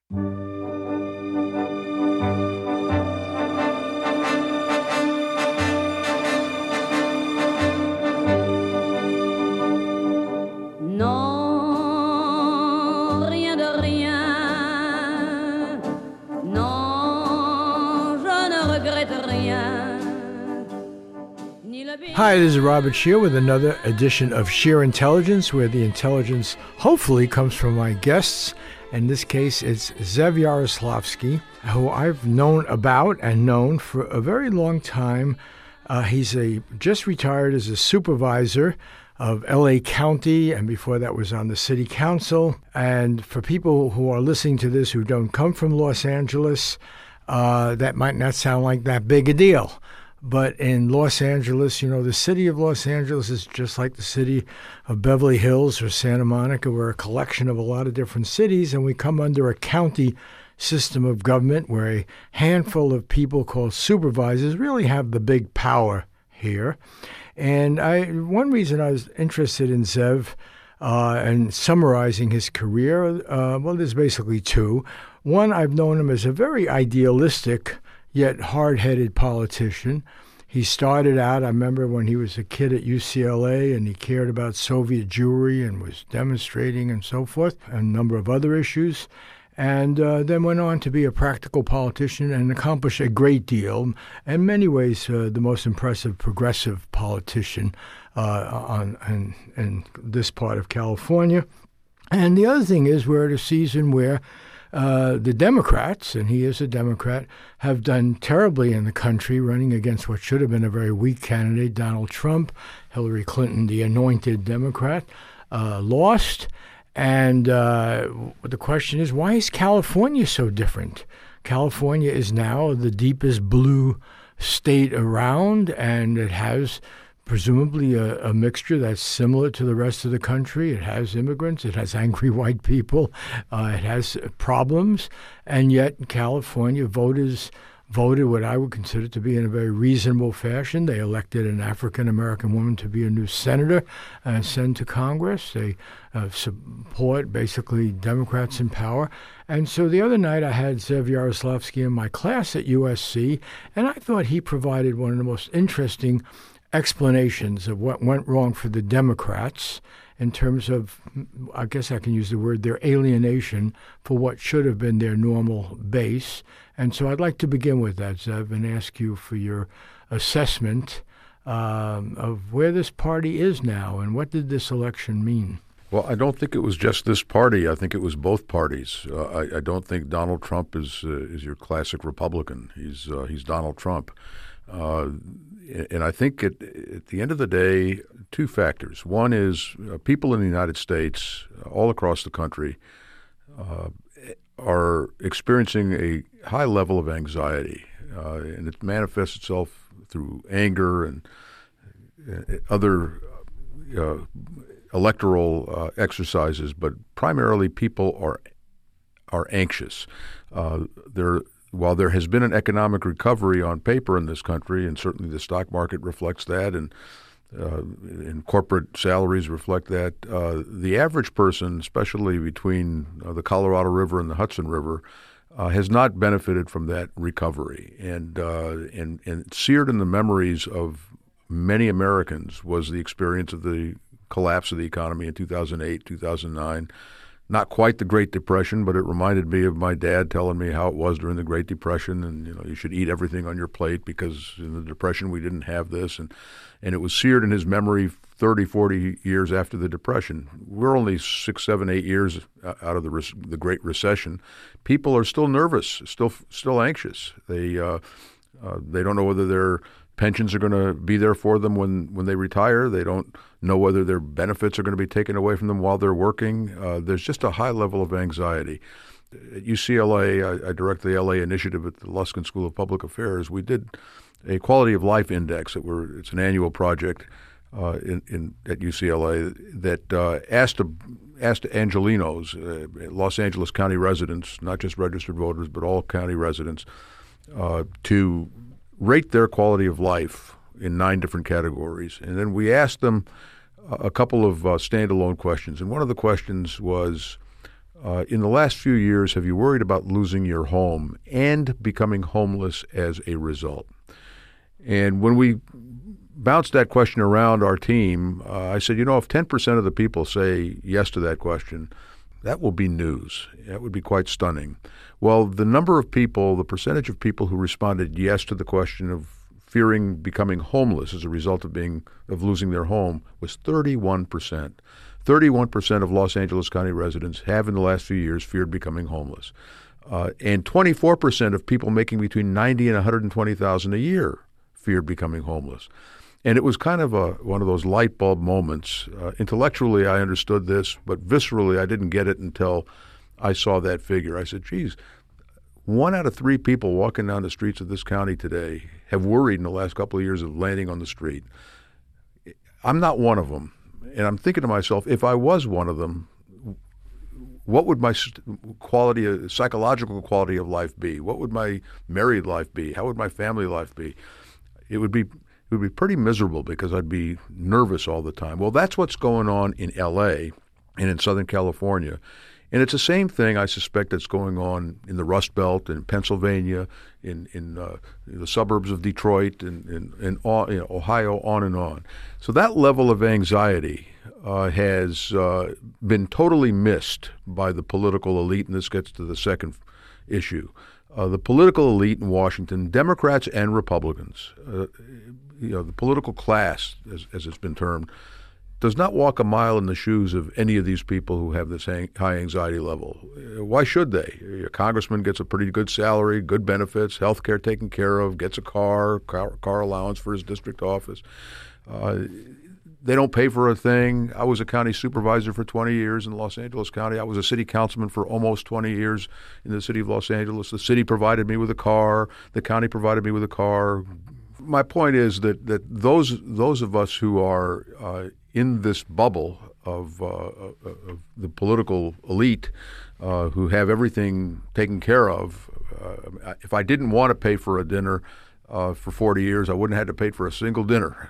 Non, rien de rien. Non, je ne regrette rien. Hi, this is Robert Shear with another edition of Shear Intelligence, where the intelligence hopefully comes from my guests. In this case, it's Zev Yaroslavsky, who I've known about and known for a very long time. He's just retired as a supervisor of L.A. County, and before that was on the city council. And for people who are listening to this who don't come from Los Angeles, that might not sound like that big a deal. But in Los Angeles, the city of Los Angeles is just like the city of Beverly Hills or Santa Monica. We're a collection of a lot of different cities, and we come under a county system of government where a handful of people called supervisors really have the big power here. And one reason I was interested in Zev and summarizing his career, well, there's basically two. One, I've known him as a very idealistic yet hard-headed politician. He started out, I remember when he was a kid at UCLA, and he cared about Soviet Jewry and was demonstrating and so forth, and a number of other issues, and then went on to be a practical politician and accomplish a great deal. In many ways, the most impressive progressive politician in this part of California. And the other thing is we're at a season where the Democrats, and he is a Democrat, have done terribly in the country, running against what should have been a very weak candidate, Donald Trump. Hillary Clinton, the anointed Democrat, lost. And the question is, why is California so different? California is now the deepest blue state around, and it has presumably a mixture that's similar to the rest of the country. It has immigrants. It has angry white people. It has problems. And yet California voters voted what I would consider to be in a very reasonable fashion. They elected an African-American woman to be a new senator and sent to Congress. They support basically Democrats in power. And so the other night I had Zev Yaroslavsky in my class at USC, and I thought he provided one of the most interesting explanations of what went wrong for the Democrats in terms of, I guess I can use the word, their alienation for what should have been their normal base. And so I'd like to begin with that, Zev, and ask you for your assessment of where this party is now and what did this election mean? Well, I don't think it was just this party. I think it was both parties. I don't think Donald Trump is your classic Republican. He's Donald Trump. And I think at the end of the day, two factors. One is people in the United States, all across the country, are experiencing a high level of anxiety, and it manifests itself through anger and other electoral exercises. But primarily, people are anxious. While there has been an economic recovery on paper in this country, and certainly the stock market reflects that, and corporate salaries reflect that, the average person, especially between the Colorado River and the Hudson River, has not benefited from that recovery. And seared in the memories of many Americans was the experience of the collapse of the economy in 2008, 2009. Not quite the Great Depression, but it reminded me of my dad telling me how it was during the Great Depression, and you should eat everything on your plate because in the Depression we didn't have this, and it was seared in his memory 30, 40 years after the Depression. We're only 6, 7, 8 years out of the Great Recession. People are still nervous, still anxious. They don't know whether their pensions are going to be there for them when they retire. They don't know whether their benefits are going to be taken away from them while they're working. There's just a high level of anxiety. At UCLA, I direct the LA initiative at the Luskin School of Public Affairs. We did a quality of life index. It's an annual project at UCLA that asked Angelenos, Los Angeles County residents, not just registered voters, but all county residents, to rate their quality of life in 9 different categories. And then we asked them a couple of standalone questions. And one of the questions was, In the last few years, have you worried about losing your home and becoming homeless as a result? And when we bounced that question around our team, I said, if 10% of the people say yes to that question, that will be news. That would be quite stunning. Well, the percentage of people who responded yes to the question of fearing becoming homeless as a result of losing their home was 31%. 31% of Los Angeles County residents have in the last few years feared becoming homeless. And 24% of people making between $90,000 and $120,000 a year feared becoming homeless. And it was kind of one of those light bulb moments. Intellectually, I understood this, but viscerally, I didn't get it until I saw that figure. I said, geez, 1 out of 3 people walking down the streets of this county today have worried in the last couple of years of landing on the street. I'm not one of them. And I'm thinking to myself, if I was one of them, what would my psychological quality of life be? What would my married life be? How would my family life be? It would be pretty miserable because I'd be nervous all the time. Well, that's what's going on in L.A. and in Southern California. And it's the same thing, I suspect, that's going on in the Rust Belt, in Pennsylvania, in the suburbs of Detroit, in Ohio, on and on. So that level of anxiety has been totally missed by the political elite, and this gets to the second issue. The political elite in Washington, Democrats and Republicans, the political class, as it's been termed, does not walk a mile in the shoes of any of these people who have this high anxiety level. Why should they? A congressman gets a pretty good salary, good benefits, health care taken care of, gets a car allowance for his district office. They don't pay for a thing. I was a county supervisor for 20 years in Los Angeles County. I was a city councilman for almost 20 years in the city of Los Angeles. The city provided me with a car. The county provided me with a car. My point is that those of us who are in this bubble of the political elite who have everything taken care of, if I didn't want to pay for a dinner for 40 years, I wouldn't have had to pay for a single dinner.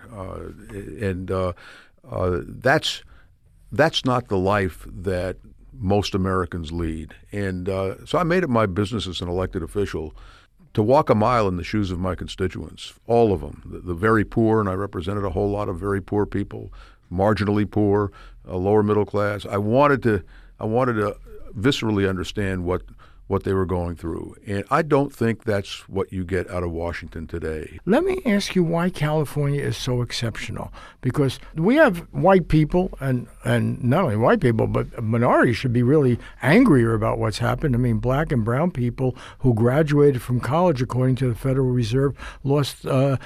That's not the life that most Americans lead. And so I made it my business as an elected official to walk a mile in the shoes of my constituents, all of them, the very poor, and I represented a whole lot of very poor people, marginally poor, lower middle class. I wanted to viscerally understand what they were going through. And I don't think that's what you get out of Washington today. Let me ask you why California is so exceptional. Because we have white people, and not only white people, but minorities should be really angrier about what's happened. I mean, black and brown people who graduated from college, according to the Federal Reserve, lost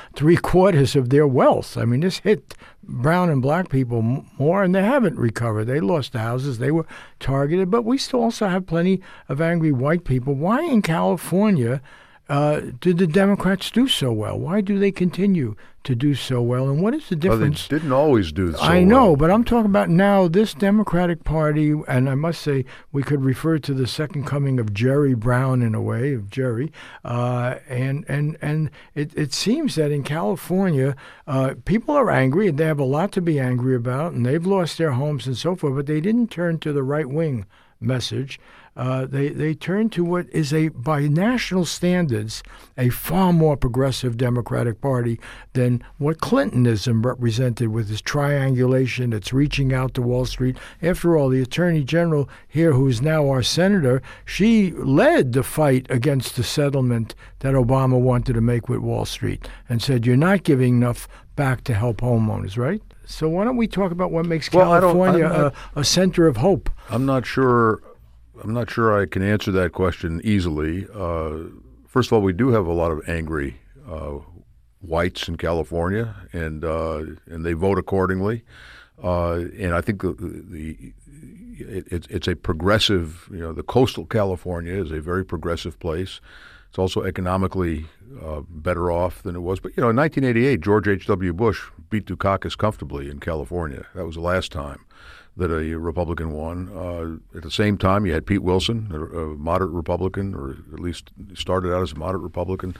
3/4 of their wealth. I mean, this hit brown and black people more, and they haven't recovered. They lost houses. They were targeted. But we still also have plenty of angry white people. Why in California did the Democrats do so well? Why do they continue to do so well? And what is the difference? They didn't always do so well. I know, but I'm talking about now this Democratic Party, and I must say we could refer to the second coming of Jerry Brown in a way, of Jerry. And it seems that in California, people are angry, and they have a lot to be angry about, and they've lost their homes and so forth, but they didn't turn to the right-wing message. They turn to what is by national standards, a far more progressive Democratic Party than what Clintonism represented with his triangulation that's reaching out to Wall Street. After all, the Attorney General here, who is now our senator, she led the fight against the settlement that Obama wanted to make with Wall Street and said, you're not giving enough back to help homeowners, right? So why don't we talk about what makes California a center of hope? I'm not sure I can answer that question easily. First of all, we do have a lot of angry whites in California, and they vote accordingly. And I think it's a progressive. The coastal California is a very progressive place. It's also economically better off than it was. But in 1988, George H.W. Bush beat Dukakis comfortably in California. That was the last time that a Republican won. At the same time, you had Pete Wilson, a moderate Republican, or at least started out as a moderate Republican,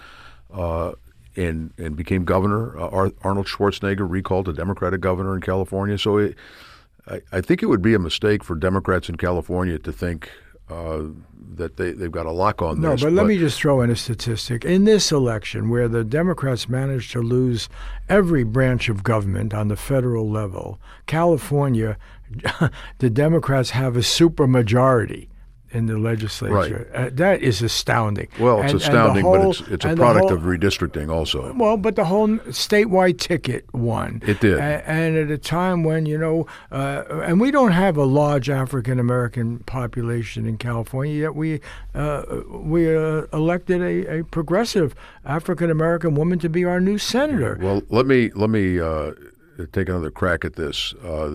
and became governor. Arnold Schwarzenegger recalled a Democratic governor in California. So I think it would be a mistake for Democrats in California to think that they've got a lock on No, this. but let me just throw in a statistic. In this election, where the Democrats managed to lose every branch of government on the federal level, California, the Democrats have a supermajority in the legislature. Right. That is astounding. Well, it's astounding, but it's a product of redistricting also. Well, but the whole statewide ticket won. It did. And at a time when, and we don't have a large African-American population in California, yet we elected a progressive African-American woman to be our new senator. Well, let me take another crack at this.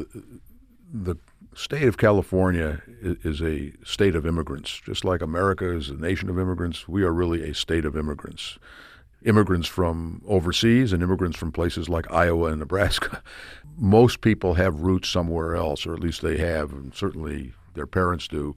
The state of California is a state of immigrants. Just like America is a nation of immigrants, we are really a state of immigrants. Immigrants from overseas and immigrants from places like Iowa and Nebraska. Most people have roots somewhere else, or at least they have, and certainly their parents do,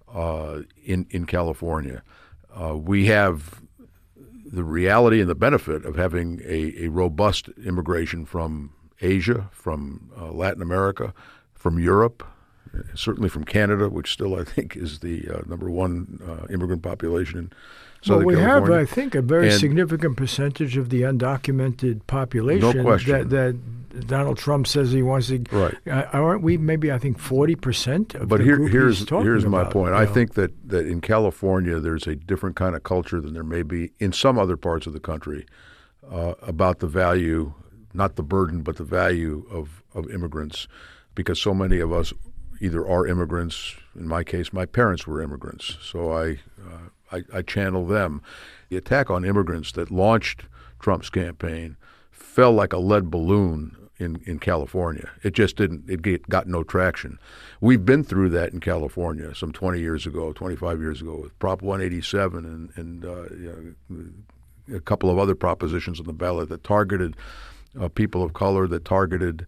in California. We have the reality and the benefit of having a robust immigration from Asia, from Latin America, from Europe, certainly from Canada, which still I think is the number one immigrant population in Southern California. Well, we have, I think, a very significant percentage of the undocumented population. No question. That Donald Trump says he wants to. Right. Aren't we maybe, I think, 40% of but the group he's talking here's my about, point. I think that in California there's a different kind of culture than there may be in some other parts of the country about the value, not the burden, but the value of immigrants, because so many of us either are immigrants. In my case, my parents were immigrants, so I channel them. The attack on immigrants that launched Trump's campaign fell like a lead balloon in California. It just didn't. It got no traction. We've been through that in California some 20 years ago, 25 years ago, with Prop 187 and a couple of other propositions on the ballot that targeted people of color, that targeted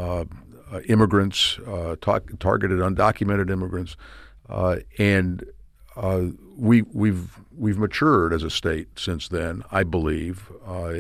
immigrants, targeted undocumented immigrants, and we've matured as a state since then, I believe.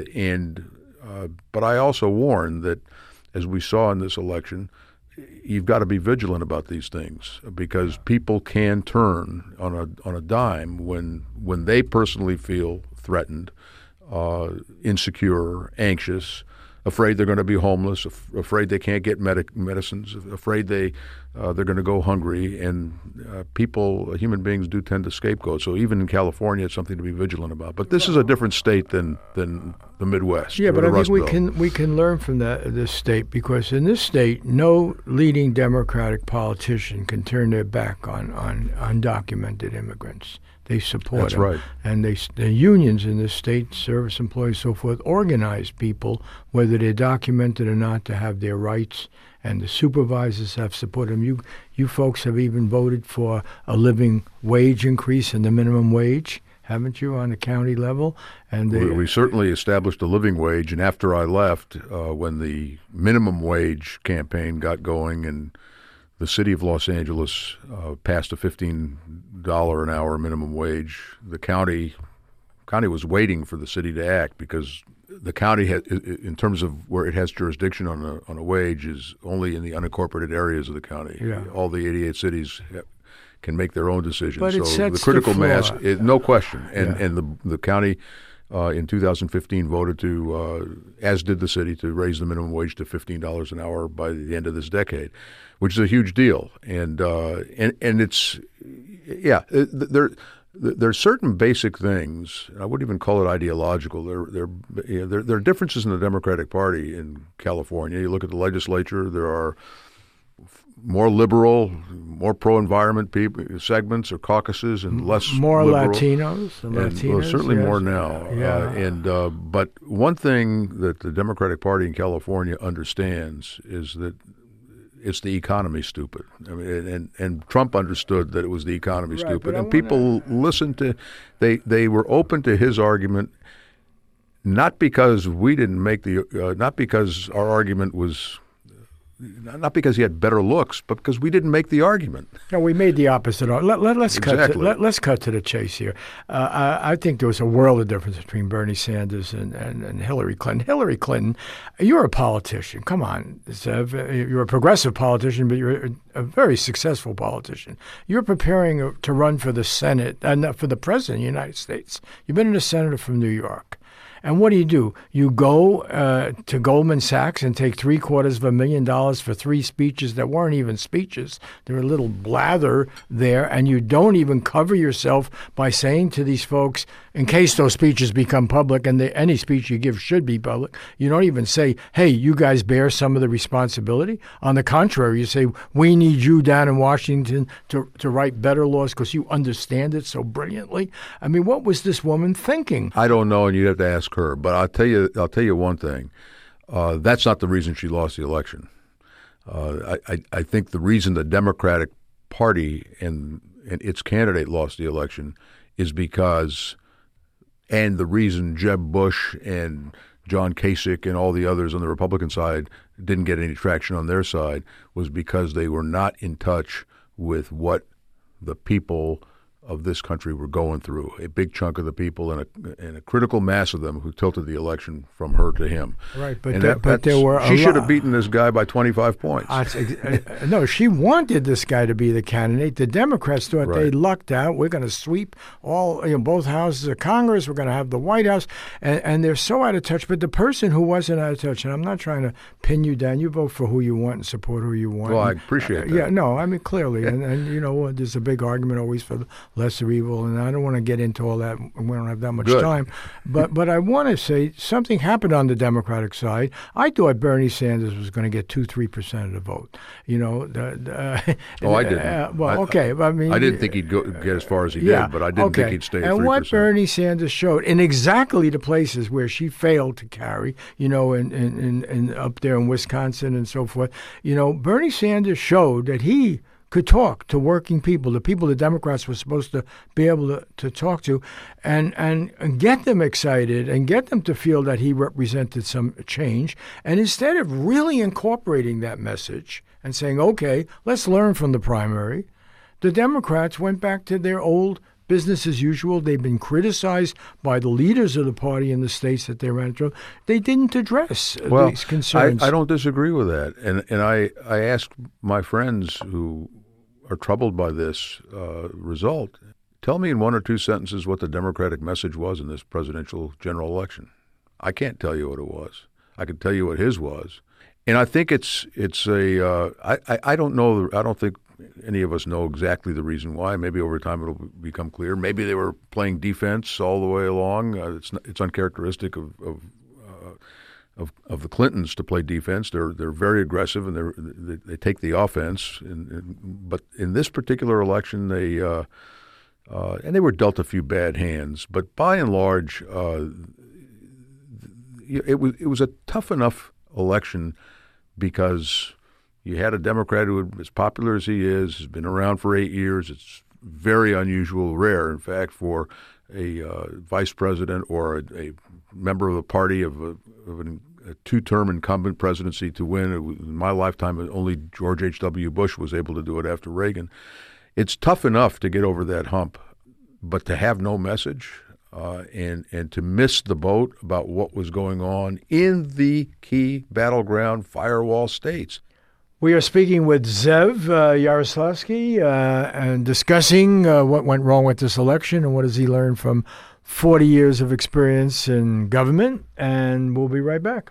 But I also warn that, as we saw in this election, you've got to be vigilant about these things, because people can turn on a dime when they personally feel threatened, insecure, anxious, afraid they're going to be homeless, afraid they can't get medicines, afraid they're going to go hungry. And human beings do tend to scapegoat. So even in California, it's something to be vigilant about. But this is a different state than the Midwest. Yeah, but I think Rust we can learn from this state, because in this state, no leading Democratic politician can turn their back on undocumented immigrants. They support That's them. right. And the unions in this state, service employees, so forth, organize people, whether they're documented or not, to have their rights. And the supervisors have supported them. You folks have even voted for a living wage increase in the minimum wage, haven't you, on the county level? And we certainly established a living wage. And after I left, when the minimum wage campaign got going and the city of Los Angeles passed a $15 an hour minimum wage, the county was waiting for the city to act, because the county, in terms of where it has jurisdiction on a wage, is only in the unincorporated areas of the county. Yeah. All the 88 cities can make their own decisions. But it so sets the critical the mass, floor. no question. And Yeah. and the county in 2015 voted to, as did the city, to raise the minimum wage to $15 an hour by the end of this decade, which is a huge deal. And it's, there's certain basic things. I wouldn't even call it ideological. There are differences in the Democratic Party in California. You look at the legislature, there are more liberal, more pro-environment segments or caucuses, and less more liberal. Latinos. And, Latinas, certainly yes. more now. Yeah. But one thing that the Democratic Party in California understands is that it's the economy, stupid. I mean, and Trump understood that it was the economy, Right, stupid. but I And people listened to, they were open to his argument, not because we didn't make not because our argument was not because he had better looks, but because we didn't make the argument. No, we made the opposite. Let's Exactly. let's cut to the chase here. I think there was a world of difference between Bernie Sanders and Hillary Clinton. Hillary Clinton, you're a politician. Come on, Zev. You're a progressive politician, but you're a very successful politician. You're preparing to run for the Senate, for the President of the United States. You've been a senator from New York. And what do? You go to Goldman Sachs and take $750,000 for 3 speeches that weren't even speeches. They're a little blather there, and you don't even cover yourself by saying to these folks, in case those speeches become public, and any speech you give should be public, you don't even say, hey, you guys bear some of the responsibility. On the contrary, you say, we need you down in Washington to write better laws because you understand it so brilliantly. I mean, what was this woman thinking? I don't know, and you'd have to ask her. But I'll tell you one thing. That's not the reason she lost the election. I think the reason the Democratic Party and its candidate lost the election is because, and the reason Jeb Bush and John Kasich and all the others on the Republican side didn't get any traction on their side was because they were not in touch with what the people of this country were going through. A big chunk of the people and a critical mass of them who tilted the election from her to him. Right, but there were she should have beaten this guy by 25 points. No, she wanted this guy to be the candidate. The Democrats thought they lucked out. We're going to sweep both houses of Congress. We're going to have the White House, and they're so out of touch. But the person who wasn't out of touch, and I'm not trying to pin you down. You vote for who you want and support who you want. Well, I appreciate that. Yeah, no, I mean clearly, and there's a big argument always for the lesser evil, and I don't want to get into all that. We don't have that much time. But I want to say something happened on the Democratic side. I thought Bernie Sanders was going to get 2-3% of the vote. I didn't. Okay. I mean, I didn't think he'd get as far as he did, but I didn't think he'd stay at 3%. And what Bernie Sanders showed in exactly the places where she failed to carry, in up there in Wisconsin and so forth, Bernie Sanders showed that he could talk to working people, the people the Democrats were supposed to be able to talk to, and get them excited and get them to feel that he represented some change. And instead of really incorporating that message and saying, okay, let's learn from the primary, the Democrats went back to their old business as usual. They've been criticized by the leaders of the party in the states that they ran through. They didn't address these concerns. I don't disagree with that. And I asked my friends who are troubled by this result, tell me in 1 or 2 sentences what the Democratic message was in this presidential general election. I can't tell you what it was. I can tell you what his was. And I think I don't know. I don't think any of us know exactly the reason why. Maybe over time it'll become clear. Maybe they were playing defense all the way along. It's uncharacteristic of the Clintons to play defense. They're very aggressive and they take the offense. But in this particular election, they were dealt a few bad hands. But by and large, it was a tough enough election because you had a Democrat who, as popular as he is, has been around for 8 years. It's very unusual, rare, in fact, for a vice president or a member of the party of a 2-term incumbent presidency to win. In my lifetime, only George H.W. Bush was able to do it after Reagan. It's tough enough to get over that hump, but to have no message and to miss the boat about what was going on in the key battleground firewall states. We are speaking with Zev Yaroslavsky and discussing what went wrong with this election and what has he learned from 40 years of experience in government, and we'll be right back.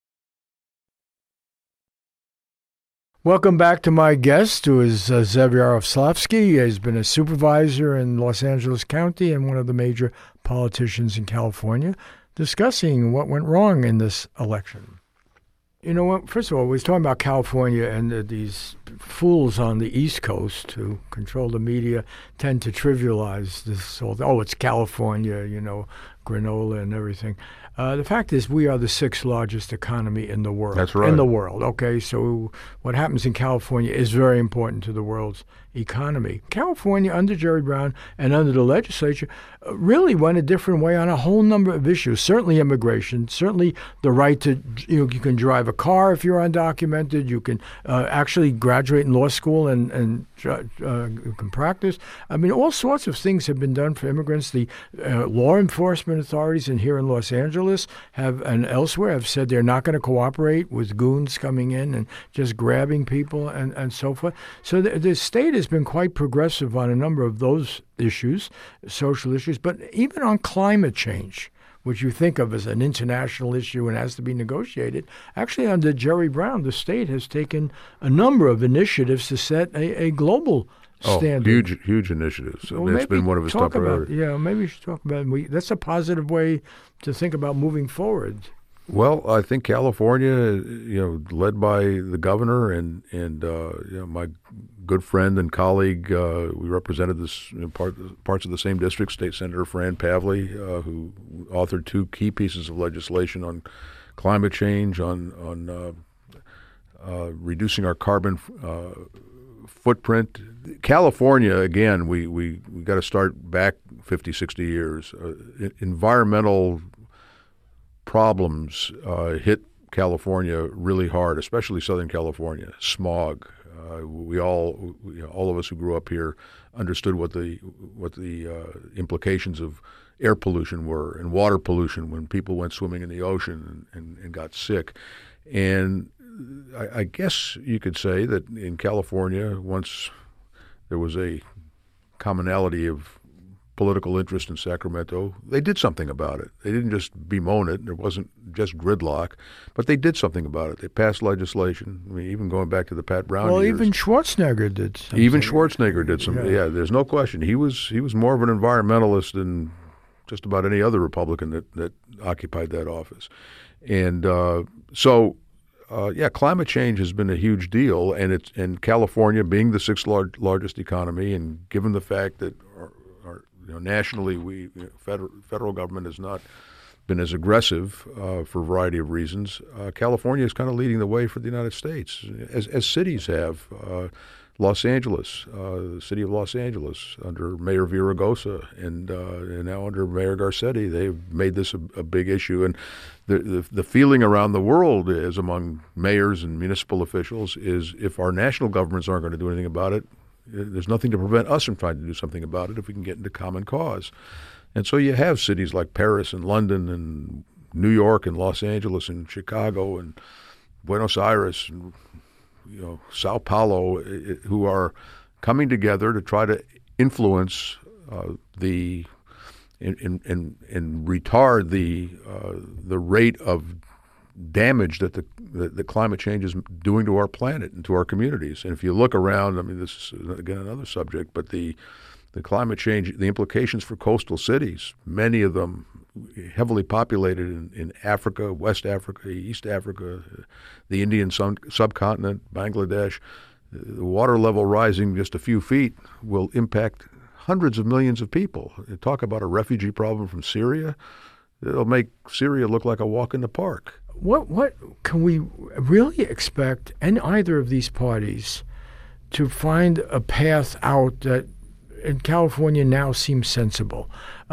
Welcome back to my guest, who is Zev Yaroslavsky. He's been a supervisor in Los Angeles County and one of the major politicians in California, discussing what went wrong in this election. You know what? First of all, we was talking about California, and these fools on the East Coast who control the media tend to trivialize this whole, it's California, granola and everything. The fact is, we are the 6th largest economy in the world. That's right. In the world, okay? So what happens in California is very important to the world's economy. California, under Jerry Brown and under the legislature, really went a different way on a whole number of issues. Certainly immigration, certainly the right to, you can drive a car if you're undocumented. You can actually graduate in law school and you can practice. I mean, all sorts of things have been done for immigrants. The law enforcement authorities here in Los Angeles and elsewhere have said they're not going to cooperate with goons coming in and just grabbing people and so forth. So the state has been quite progressive on a number of those issues, social issues, but even on climate change, which you think of as an international issue and has to be negotiated. Actually, under Jerry Brown, the state has taken a number of initiatives to set a global standard. Huge initiatives. Well, it's been one of his top priorities. Maybe we should talk about it. That's a positive way to think about moving forward. Well, I think California, led by the governor and my good friend and colleague, we represented this parts of the same district, State Senator Fran Pavley, who authored 2 key pieces of legislation on climate change, on reducing our carbon footprint. California, again, we got to start back 50, 60 years. Environmental problems hit California really hard, especially Southern California. Smog. We all of us who grew up here understood what the implications of air pollution were and water pollution when people went swimming in the ocean and got sick. And I guess you could say that in California, once there was a commonality of political interest in Sacramento, they did something about it. They didn't just bemoan it. There wasn't just gridlock, but they did something about it. They passed legislation. I mean, even going back to the Pat Brown years. Even Schwarzenegger did something. Even Schwarzenegger did something. Yeah, there's no question. He was more of an environmentalist than just about any other Republican that occupied that office. And climate change has been a huge deal, and California being the 6th largest economy, and given the fact that nationally, federal government has not been as aggressive for a variety of reasons. California is kind of leading the way for the United States, as cities have. Los Angeles, the city of Los Angeles, under Mayor Villaraigosa and now under Mayor Garcetti, they've made this a big issue. And the feeling around the world is among mayors and municipal officials is if our national governments aren't going to do anything about it, there's nothing to prevent us from trying to do something about it if we can get into common cause. And so you have cities like Paris and London and New York and Los Angeles and Chicago and Buenos Aires and Sao Paulo who are coming together to try to influence and retard the rate of damage that the climate change is doing to our planet and to our communities. And if you look around, I mean, this is, again, another subject, but the climate change, the implications for coastal cities, many of them heavily populated in Africa, West Africa, East Africa, the Indian subcontinent, Bangladesh, the water level rising just a few feet will impact hundreds of millions of people. You talk about a refugee problem from Syria, it'll make Syria look like a walk in the park. What can we really expect in either of these parties to find a path out that in California now seems sensible?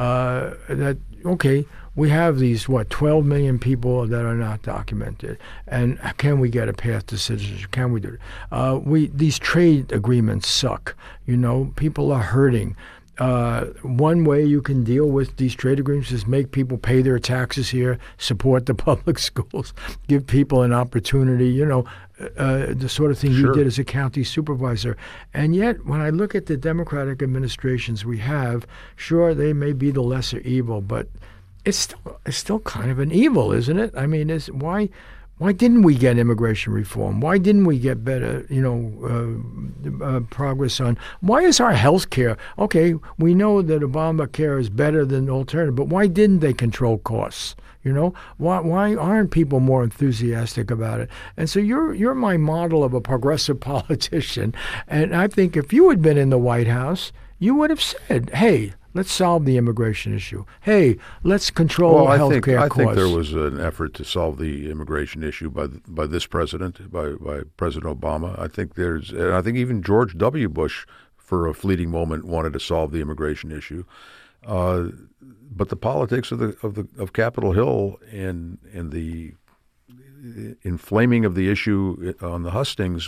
We have these 12 million people that are not documented, and can we get a path to citizenship? Can we do it? These trade agreements suck. People are hurting. One way you can deal with these trade agreements is make people pay their taxes here, support the public schools, give people an opportunity, the sort of thing you did as a county supervisor. And yet, when I look at the Democratic administrations we have, sure, they may be the lesser evil, but it's still kind of an evil, isn't it? I mean, why didn't we get immigration reform? Why didn't we get better, progress on? Why is our health care? Okay, we know that Obamacare is better than alternative, but why didn't they control costs? Why aren't people more enthusiastic about it? And so you're my model of a progressive politician, and I think if you had been in the White House, you would have said, "Hey, let's solve the immigration issue. Hey, let's control health care costs." I think there was an effort to solve the immigration issue by this president, by President Obama. I think even George W. Bush for a fleeting moment, wanted to solve the immigration issue. But the politics of Capitol Hill and the inflaming of the issue on the hustings,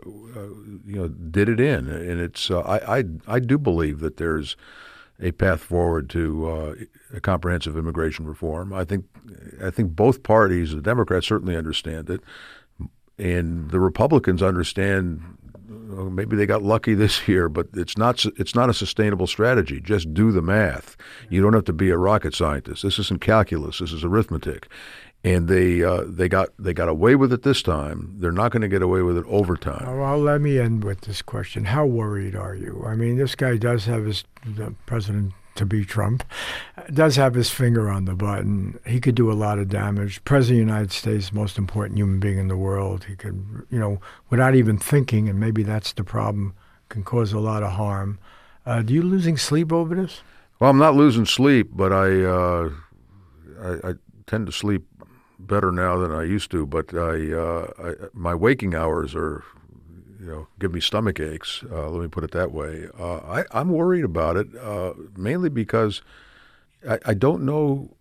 did it in, and it's. I do believe that there's a path forward to a comprehensive immigration reform. I think both parties, the Democrats certainly understand it, and the Republicans understand. Maybe they got lucky this year, but it's not a sustainable strategy. Just do the math. You don't have to be a rocket scientist. This isn't calculus. This is arithmetic. And they got away with it this time. They're not going to get away with it over time. Well, let me end with this question. How worried are you? I mean, this guy does have the president-to-be Trump, does have his finger on the button. He could do a lot of damage. President of the United States, most important human being in the world. He could, without even thinking, and maybe that's the problem, can cause a lot of harm. Do you losing sleep over this? Well, I'm not losing sleep, but I tend to sleep better now than I used to, but my waking hours are, give me stomach aches. Let me put it that way. I'm worried about it, mainly because I don't know.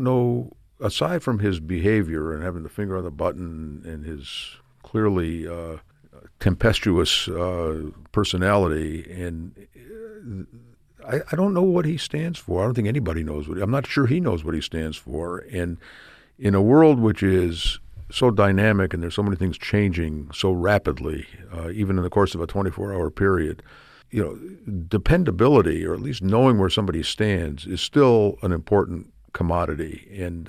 Aside from his behavior and having the finger on the button and his clearly tempestuous personality, and I don't know what he stands for. I don't think anybody knows I'm not sure he knows what he stands for, and in a world which is so dynamic and there's so many things changing so rapidly, even in the course of a 24-hour period, dependability, or at least knowing where somebody stands, is still an important commodity. And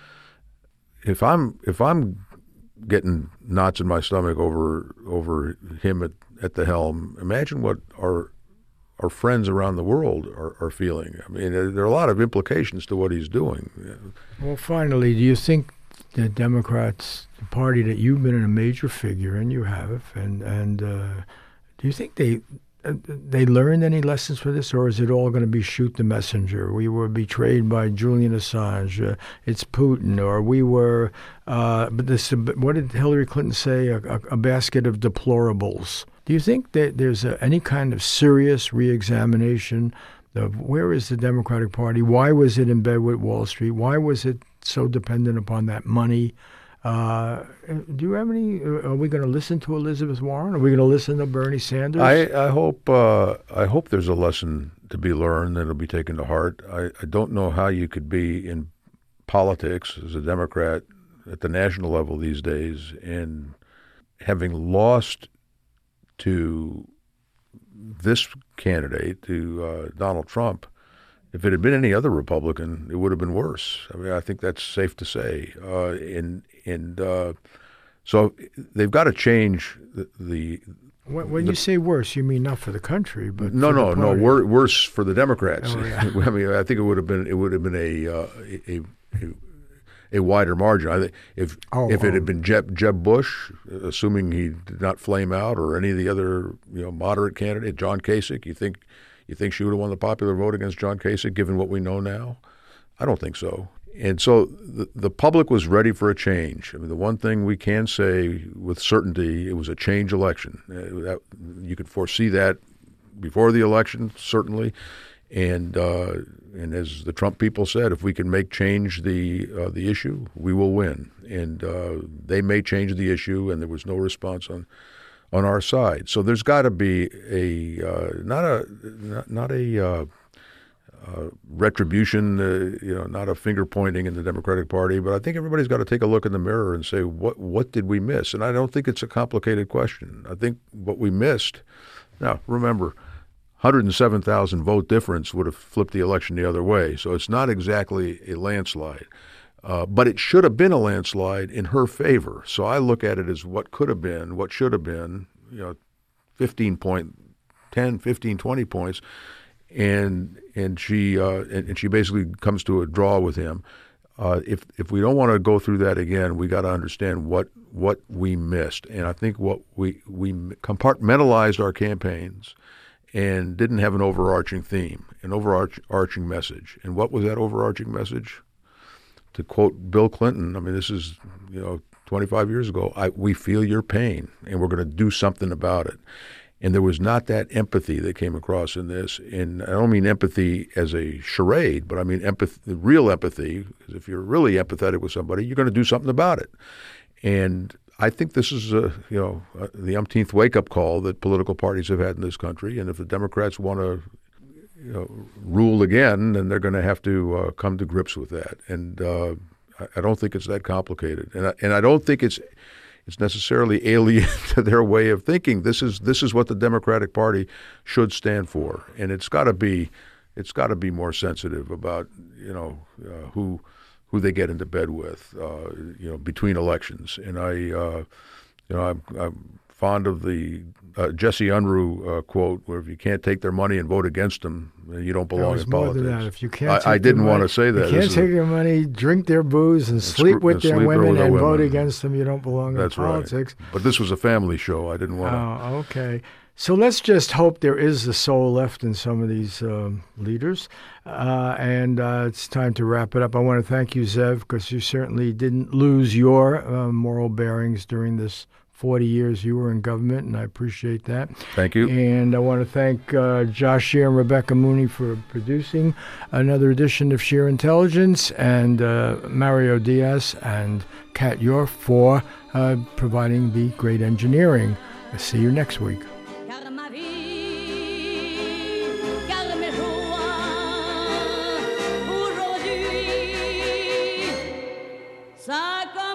if I'm getting knots in my stomach over him at the helm, imagine what our friends around the world are feeling. I mean, there are a lot of implications to what he's doing. Well, finally, do you think the Democrats, the party that you've been a major figure in, you have, and do you think they learned any lessons for this, or is it all going to be shoot the messenger? We were betrayed by Julian Assange. It's Putin, or we were. What did Hillary Clinton say? A basket of deplorables. Do you think that there's any kind of serious reexamination of where is the Democratic Party? Why was it in bed with Wall Street? Why was it so dependent upon that money? Do you have any? Are we going to listen to Elizabeth Warren? Are we going to listen to Bernie Sanders? I hope there's a lesson to be learned that'll be taken to heart. I don't know how you could be in politics as a Democrat at the national level these days and having lost to this candidate, to Donald Trump. If it had been any other Republican, it would have been worse. I mean, I think that's safe to say. So they've got to change the. When you say worse, you mean not for the country, but no, for the party. worse for the Democrats. Oh, yeah. I mean, I think it would have been a wider margin. I think if it had been Jeb Bush, assuming he did not flame out, or any of the other moderate candidate, John Kasich, you think she would have won the popular vote against John Kasich, given what we know now? I don't think so. And so the public was ready for a change. I mean, the one thing we can say with certainty, it was a change election. You could foresee that before the election, certainly. And as the Trump people said, if we can make change the issue, we will win. And they may change the issue, and there was no response on our side. So there's got to be not a retribution, not a finger pointing in the Democratic Party, but I think everybody's got to take a look in the mirror and say, what did we miss? And I don't think it's a complicated question. I think what we missed. Now, remember, 107,000 vote difference would have flipped the election the other way. So it's not exactly a landslide. But it should have been a landslide in her favor. So I look at it as what could have been, what should have been, 15, 20 points. And she basically comes to a draw with him. If we don't want to go through that again, we got to understand what we missed. And I think what we compartmentalized our campaigns and didn't have an overarching theme, an overarching message. And what was that overarching message? To quote Bill Clinton, I mean, this is 25 years ago. We feel your pain, and we're going to do something about it. And there was not that empathy that came across in this. And I don't mean empathy as a charade, but I mean empathy, real empathy. Because if you're really empathetic with somebody, you're going to do something about it. And I think this is the umpteenth wake-up call that political parties have had in this country. And if the Democrats want to rule again, then they're going to have to come to grips with that. And I don't think it's that complicated. And I don't think it's necessarily alien to their way of thinking. This is what the Democratic Party should stand for. And it's got to be more sensitive about who they get into bed with between elections. And I'm fond of the Jesse Unruh quote, where if you can't take their money and vote against them, then you don't belong in politics. More than that. If you can't, I didn't want to say that. You can't take their money, drink their booze, and sleep with their women, and vote against them. You don't belong in politics. Right. But this was a family show. I didn't want to. Oh, okay. So let's just hope there is the soul left in some of these leaders. And it's time to wrap it up. I want to thank you, Zev, because you certainly didn't lose your moral bearings during this 40 years you were in government, and I appreciate that. Thank you. And I want to thank Josh Scheer and Rebecca Mooney for producing another edition of Scheer Intelligence, and Mario Diaz and Kat Yorf for providing the great engineering. I'll see you next week. Ça